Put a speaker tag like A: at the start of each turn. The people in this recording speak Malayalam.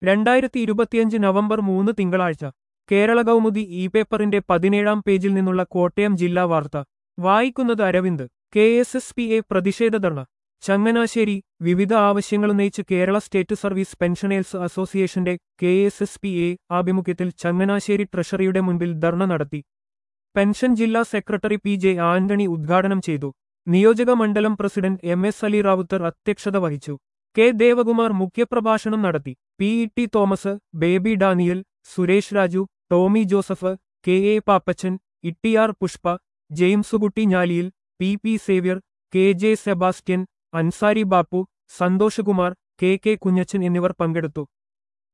A: 2025 നവംബർ 3 തിങ്കളാഴ്ച കേരള കൗമുദി ഇ പേപ്പറിന്റെ 17-ാം പേജിൽ നിന്നുള്ള കോട്ടയം ജില്ലാ വാർത്ത വായിക്കുന്നത് അരവിന്ദ്. KSSPA പ്രതിഷേധ ധർണ ചങ്ങനാശ്ശേരി. വിവിധ ആവശ്യങ്ങളുന്നയിച്ച് കേരള സ്റ്റേറ്റ് സർവീസ് പെൻഷനേഴ്സ് അസോസിയേഷന്റെ KSSPA ആഭിമുഖ്യത്തിൽ ചങ്ങനാശ്ശേരി ട്രഷറിയുടെ മുൻപിൽ ധർണ നടത്തി. പെൻഷൻ ജില്ലാ സെക്രട്ടറി PJ ആന്റണി ഉദ്ഘാടനം ചെയ്തു. നിയോജക മണ്ഡലം പ്രസിഡന്റ് MS അലി റാവുത്തർ അധ്യക്ഷത വഹിച്ചു. K ദേവകുമാർ മുഖ്യപ്രഭാഷണം നടത്തി. PET Thomas, Baby Daniel, Suresh Raju, Tommy Joseph, KA Pappachan, ITR Pushpa, Jameskutty ഞാലിയിൽ, PP Xavier, KJ Sebastian, Ansari Bappu, Santhoshkumar, KK Kunjachan എന്നിവർ പങ്കെടുത്തു.